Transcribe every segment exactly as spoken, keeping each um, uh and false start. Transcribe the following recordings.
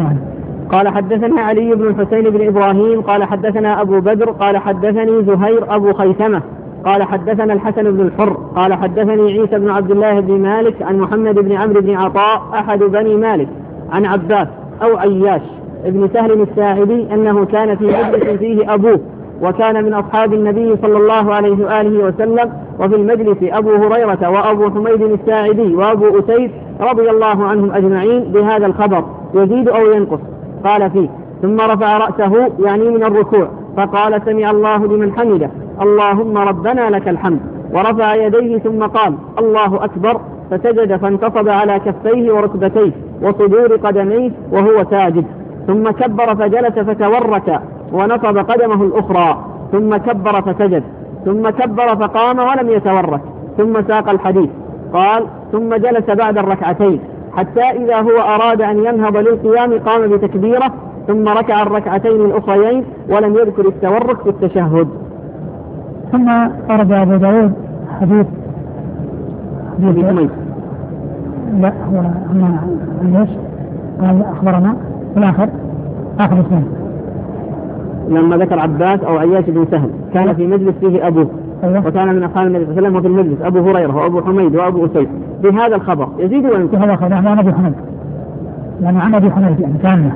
قال حدثنا علي بن الحسين بن إبراهيم قال حدثنا أبو بدر قال حدثني زهير أبو خيثمة قال حدثنا الحسن بن الحر قال حدثني عيسى بن عبد الله بن مالك عن محمد بن عمرو بن عطاء أحد بني مالك عن عباس أو عياش ابن سهل الساعدي أنه كان في مجلس فيه أبوه وكان من أصحاب النبي صلى الله عليه وآله وسلم، وفي المجلس أبو هريرة وأبو حميد الساعدي وأبو أسيد رضي الله عنهم أجمعين بهذا الخبر يزيد أو ينقص. قال فيه: ثم رفع رأسه يعني من الركوع فقال: سمع الله لمن حمده اللهم ربنا لك الحمد، ورفع يديه ثم قال: الله أكبر، فسجد فانتصب على كفيه وركبتيه وصدور قدميه وهو ساجد، ثم كبر فجلس فتورك ونصب قدمه الأخرى، ثم كبر فسجد، ثم كبر فقام ولم يتورك، ثم ساق الحديث. قال: ثم جلس بعد الركعتين حتى إذا هو أراد أن ينهض للقيام قام بتكبيره، ثم ركع الركعتين الأخريين ولم يذكر التورك في التشهد. ثم أرد أبو داود حديث حديث حميد لا هو أما ليش قال أخبرنا في الآخر آخر اسمه لما ذكر عباس أو عياش بن سهل كان في مجلس فيه أبوه أيوه. وكان من أصحاب النبي صلى الله عليه وسلم، وفي المجلس أبو هريرة وأبو حميد وأبو أسيد بهذا الخبر يزيد وينقص. هذا خبر عن أبي حميد يعني عن أبي حميد يعني كان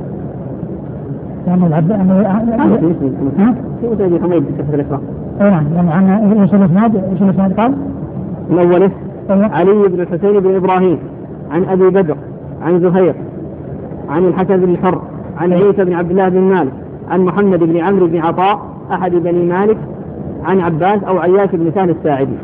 يعني العبد ها في أبي حميد بكثرة الإسلام نعم يعني عن إيش الإسناد إيش الإسناد قال الأول علي بن الحسين بن إبراهيم عن أبي بدر عن زهير عن الحسن بن الحر عن عيسى بن عبد الله بن مالك عن محمد بن عمرو بن عطاء أحد بني مالك عن عباس أو عياش بن سهل الساعدي.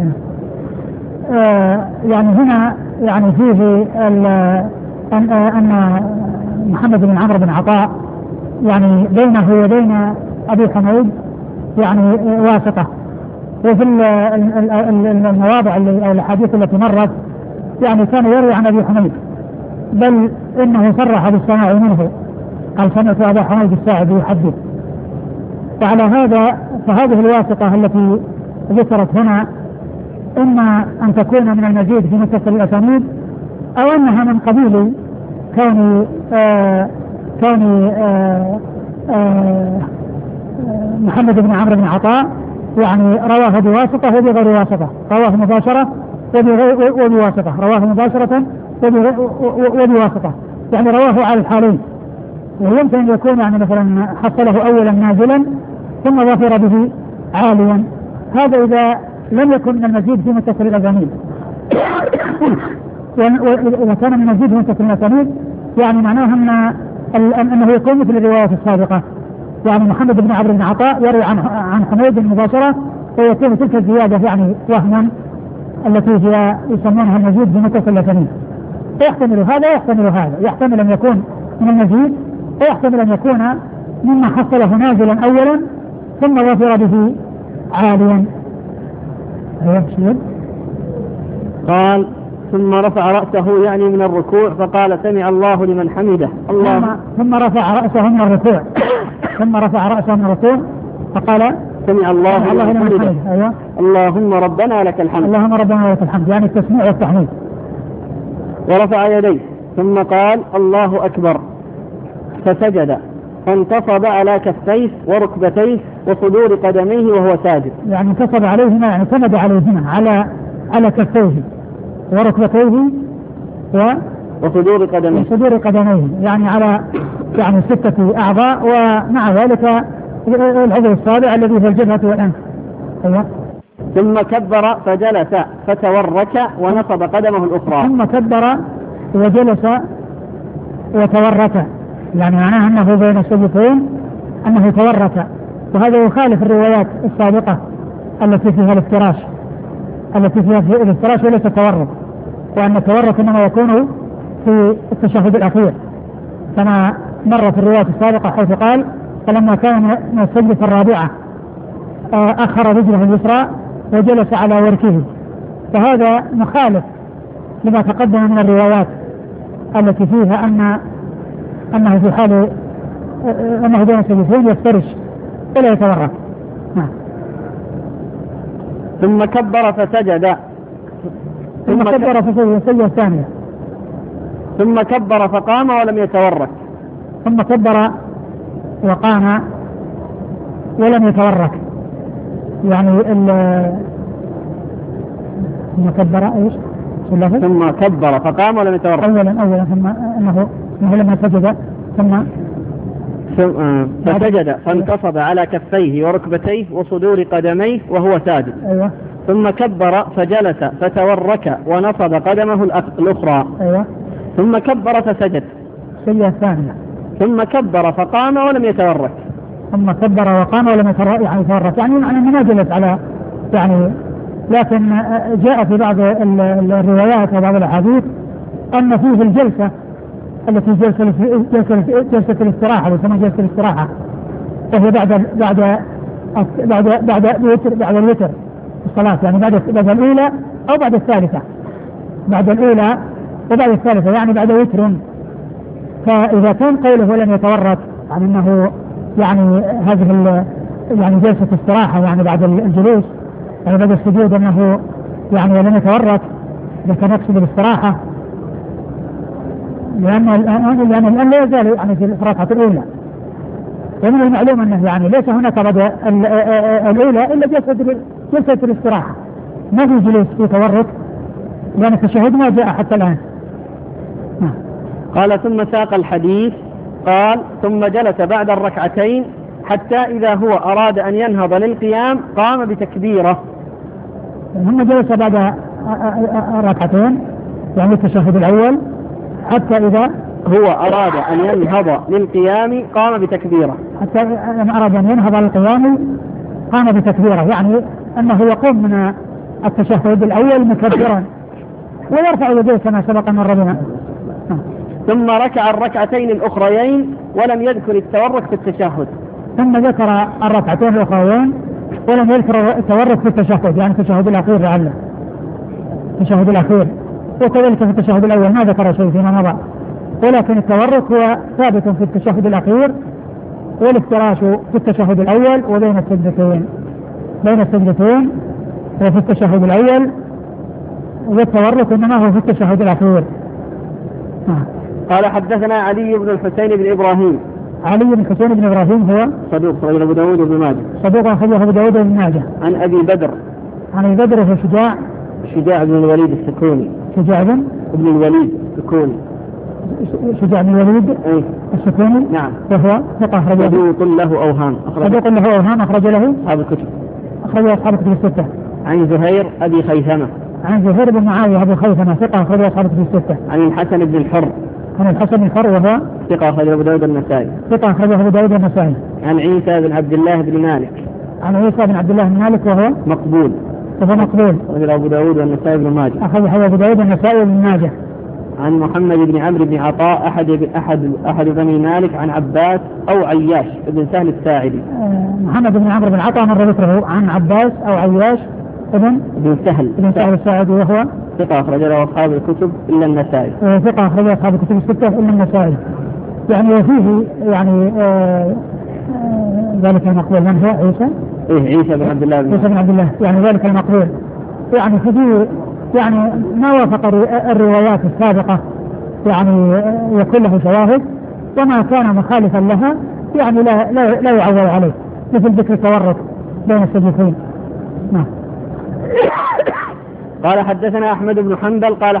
آه يعني هنا يعني فيه أن, أن محمد بن عمرو بن عطاء يعني بينه وبين أبي حميد يعني واسطة، وفي المواضع أو الحديث التي مرت يعني كان يروي عن أبي حميد، بل إنه صرح بالسماع منه قال: سمعت أبا حميد الساعدي يحدث. وعلى هذا فهذه الواسطة التي ذكرت هنا إما أن تكون من المزيد في متصل الأسانيد أو أنها من قبيل كون آه كون آه آه محمد بن عمرو بن عطاء يعني رواه بواسطة وبغير واسطة، رواه مباشرة وبواسطة، رواه مباشرة وبواسطة، يعني رواه على الحالين. ويمكن أن يكون يعني مثلا حصله أولا نازلا ثم ظفر به عاليا، هذا إذا لم يكن من المزيد في متصل الأسانيد. وإذا كان من المزيد في متصل الأسانيد يعني معناه أن أنه يكون مثل الرواية السابقة، يعني محمد بن عمرو بن عطاء يروي عن عن حميد مباشرة ويكون تلك الزيادة يعني وهما التي هي يسمونها المزيد في متصل الأسانيد. يحتمل هذا ويحتمل هذا، يحتمل أن يكون من المزيد ويحتمل أن يكون مما حصله نازلا أولا ثم ظفر به عاليا. قال: ثم رفع رأسه يعني من الركوع فقال: سمع الله لمن حمده الله. ثم رفع رأسه من الركوع ثم رفع رأسه من الركوع فقال: سمع الله لمن حمده أيوة. اللهم ربنا لك الحمد. اللهم ربنا لك الحمد يعني التسميع والتحميد. ورفع يديه ثم قال: الله أكبر، فسجد فانتصب على كفيه وركبتيه وصدور قدميه وهو ساجد. يعني انتصب عليهما يعني سند عليهما على على كفيه وركبتيه و وصدور قدميه وصدور قدميه يعني على يعني ستة أعضاء، ومع ذلك العضو السابع الذي هو الجبهة والأنف. أيوة. ثم كبر فجلس فتورك ونصب قدمه الأخرى. ثم كبر وجلس وتورك يعني معناه أنه بين السجدتين أنه تورك، وهذا يخالف الروايات السابقة التي فيها الافتراش التي فيها الافتراش وليس التورك، وأن التورك إنما يكون في التشهد الأخير كما مر في الرواية السابقة حيث قال: فلما كان من السجدة الرابعة أخر رجله اليسرى وجلس على وركه، فهذا مخالف لما تقدم من الروايات التي فيها أن أنه في حال أنه بين السجدتين يفترش ولا يتورك. نعم. ثم كبر فسجد ثم كبر فسجد السجدة الثانية ثم كبر فقام ولم يتورك. ثم كبر وقام ولم يتورك، يعني ثم كبر ايش؟ ثم كبر فقام ولم يتورك. اولا اولا ثم انه انه لما سجد ثم فسجد فانتصب على كفيه وركبتيه وصدور قدميه وهو ساجد. أيوة. ثم كبر فجلس فتورك ونصب قدمه الأخرى. أيوة. ثم كبر فسجد. السجدة الثانية. ثم كبر فقام ولم يتورك. ثم كبر وقام ولم يتورك، يعني يتورك يعني يعني ما جلس على يعني، لكن جاء في بعض الروايات وبعض الأحاديث أن فيه الجلسة التي جلسة جلسة جلسة الاستراحة، يسمى جلسة الاستراحة، وهي بعد بعد بعد بعد الوتر بعد الوتر الصلاة، يعني بعد بعد الأولى أو بعد الثالثة، بعد الأولى وبعد الثالثة، يعني بعد وتر. فإذا كان قوله لم يتورك عن أنه يعني هذه يعني جلسة استراحة، يعني بعد الجلوس، يعني بعد السجود أنه يعني لم يتورك، إذا كان يقصد الاستراحة، لأن الآن لأن الآن لا يزال يعني في الركعة الأولى. ومن المعلوم أنه يعني ليس هناك بعد الأولى إلا جلسة جلسة الاستراحة، ما في جلوس في تورك، لأن التشهد ما جاء حتى الآن. قال ثم ساق الحديث قال ثم جلس بعد الركعتين حتى إذا هو أراد أن ينهض للقيام قام بتكبيره. ثم جلس بعد الركعتين يعني التشهد الأول حتى إذا هو أراد أن ينهض للقيام قام بتكبيره. حتى إذا أراد أن ينهض للقيام قام بتكبيره، يعني أنه يقوم من التشهد الأول مكبرا ويرفع يديه كما سبق مر بنا. ثم ركع الركعتين الأخريين ولم يذكر التورك في التشهد. ثم ذكر الركعتين الأخريين ولم يذكر التورك في التشهد، يعني التشهد الأخير لعله التشهد الأخير، وكذلك في التشهد الأول ما ذكر شيء فيما مضى، ولكن التورك هو ثابت في التشهد الأخير والافتراش في التشهد الأول وبين السجدتين بين السجدتين وفي التشهد الأول، والتورك إنما هو في التشهد الأخير. قال حدثنا علي بن الحسين بن إبراهيم. علي بن الحسين بن إبراهيم هو صدوق أخرجه أبو داود وابن ماجه. صدوق أخرجه أبو داود وابن ماجه. عن أبي بدر. عن أبي بدر هو شجاع شجاع بن الوليد السكوني. شجاع بن ابن الوليد السكوني. شجاع بن الوليد أي السكوني. نعم. وهو ثقة أخرجه. صدوق له أوهام. صدوق له أوهام أخرج له أصحاب الكتب. أخرج أصحاب الكتب الستة. عن زهير أبي خيثمة. عن زهير بن معاوية أبو خيثمة ثقة أخرج أصحاب الكتب الستة. عن الحسن بن الحر. عن الحسن بن الحر وهو ثقة أخرجه أبو داود النسائي. ثقة أخرجه أبو داود النسائي. عن عيسى بن عبد الله بن مالك. عن عيسى بن عبد الله بن مالك وهو مقبول. وهو مقبول. أخرجه أبو داود والنسائي بن ماجه. أخرجه أبو داود النسائي بن ماجه. عن محمد بن عمرو بن عطاء أحد أحد أحد بني مالك عن عباس أو عياش بن سهل الساعدي. محمد بن عمرو بن عطاء مر ذكره عن عباس أو عياش ابن بن سهل بن سهل الساعدي وهو ثقة أخرج له أصحاب الكتب إلا النسائي. ثقة أخرج له أصحاب الكتب الستة إلا النسائي. يعني وفيه يعني آه آه ذلك المقبول من هو عيسى؟ إيه عيسى بن عبد الله بن عيسى بن عبد الله، يعني ذلك المقبول يعني فيه يعني ما وافق الروايات السابقة يعني يكون له شواهد، وما كان مخالفا لها يعني لا لا, لا يعول عليه، مثل ذكر التورك بين السجدتين. نعم. قال حدثنا أحمد بن حنبل قال